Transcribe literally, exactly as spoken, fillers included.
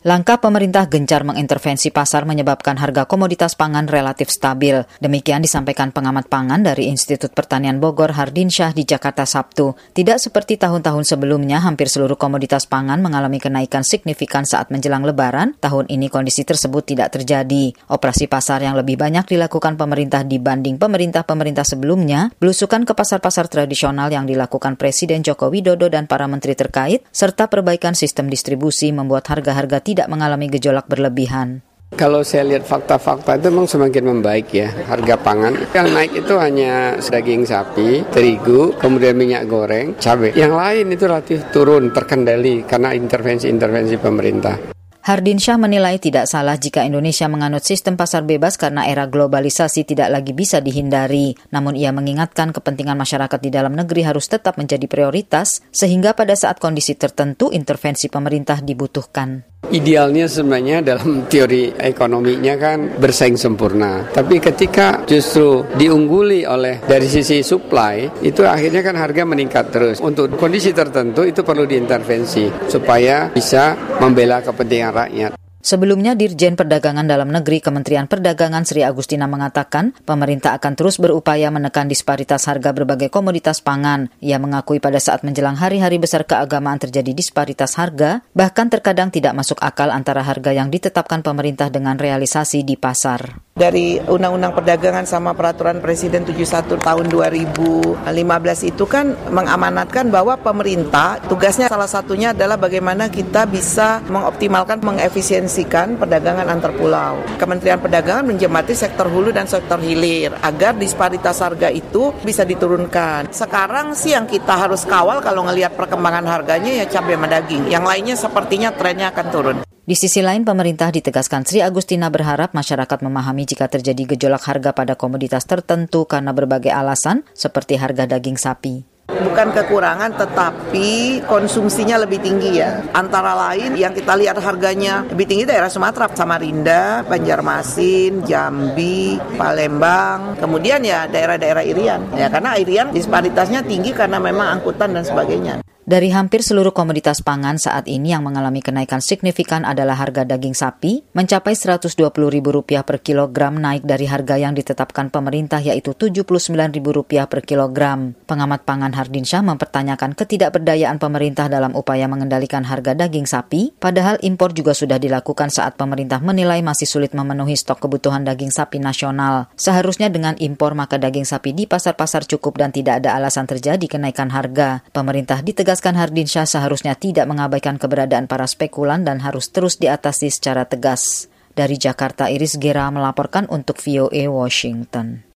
Langkah pemerintah gencar mengintervensi pasar menyebabkan harga komoditas pangan relatif stabil. Demikian disampaikan pengamat pangan dari Institut Pertanian Bogor Hardinsyah di Jakarta Sabtu. Tidak seperti tahun-tahun sebelumnya, hampir seluruh komoditas pangan mengalami kenaikan signifikan saat menjelang Lebaran. Tahun ini kondisi tersebut tidak terjadi. Operasi pasar yang lebih banyak dilakukan pemerintah dibanding pemerintah-pemerintah sebelumnya, belusukan ke pasar-pasar tradisional yang dilakukan Presiden Joko Widodo dan para menteri terkait, serta perbaikan sistem distribusi membuat harga-harga tidak tidak mengalami gejolak berlebihan. Kalau saya lihat fakta-fakta itu memang semakin membaik ya. Harga pangan yang naik itu hanya daging sapi, terigu, kemudian minyak goreng, cabai. Yang lain itu relatif turun terkendali karena intervensi-intervensi pemerintah. Hardinsyah menilai tidak salah jika Indonesia menganut sistem pasar bebas karena era globalisasi tidak lagi bisa dihindari. Namun ia mengingatkan kepentingan masyarakat di dalam negeri harus tetap menjadi prioritas, sehingga pada saat kondisi tertentu intervensi pemerintah dibutuhkan. Idealnya sebenarnya dalam teori ekonominya kan bersaing sempurna. Tapi ketika justru diungguli oleh dari sisi supply, itu akhirnya kan harga meningkat terus. Untuk kondisi tertentu itu perlu diintervensi supaya bisa membela kepentingan rakyat. Sebelumnya, Dirjen Perdagangan Dalam Negeri Kementerian Perdagangan Sri Agustina mengatakan pemerintah akan terus berupaya menekan disparitas harga berbagai komoditas pangan. Ia mengakui pada saat menjelang hari-hari besar keagamaan terjadi disparitas harga, bahkan terkadang tidak masuk akal antara harga yang ditetapkan pemerintah dengan realisasi di pasar. Dari Undang-Undang Perdagangan sama Peraturan Presiden tujuh puluh satu tahun dua ribu lima belas itu kan mengamanatkan bahwa pemerintah tugasnya salah satunya adalah bagaimana kita bisa mengoptimalkan, mengefisiensikan perdagangan antar pulau. Kementerian Perdagangan menjemati sektor hulu dan sektor hilir agar disparitas harga itu bisa diturunkan. Sekarang sih yang kita harus kawal kalau ngelihat perkembangan harganya ya cabai sama daging. Yang lainnya sepertinya trennya akan turun. Di sisi lain, pemerintah ditegaskan Sri Agustina berharap masyarakat memahami jika terjadi gejolak harga pada komoditas tertentu karena berbagai alasan, seperti harga daging sapi. Bukan kekurangan, tetapi konsumsinya lebih tinggi ya. Antara lain yang kita lihat harganya lebih tinggi daerah Sumatera, Samarinda, Banjarmasin, Jambi, Palembang, kemudian ya daerah-daerah Irian. Ya karena Irian disparitasnya tinggi karena memang angkutan dan sebagainya. Dari hampir seluruh komoditas pangan saat ini yang mengalami kenaikan signifikan adalah harga daging sapi, mencapai seratus dua puluh ribu rupiah per kilogram, naik dari harga yang ditetapkan pemerintah yaitu tujuh puluh sembilan ribu rupiah per kilogram. Pengamat pangan Hardinsyah mempertanyakan ketidakberdayaan pemerintah dalam upaya mengendalikan harga daging sapi, padahal impor juga sudah dilakukan saat pemerintah menilai masih sulit memenuhi stok kebutuhan daging sapi nasional. Seharusnya dengan impor maka daging sapi di pasar-pasar cukup dan tidak ada alasan terjadi kenaikan harga. Pemerintah ditegaskan Hardinsyah seharusnya tidak mengabaikan keberadaan para spekulan dan harus terus diatasi secara tegas. Dari Jakarta, Iris Gera melaporkan untuk V O A Washington.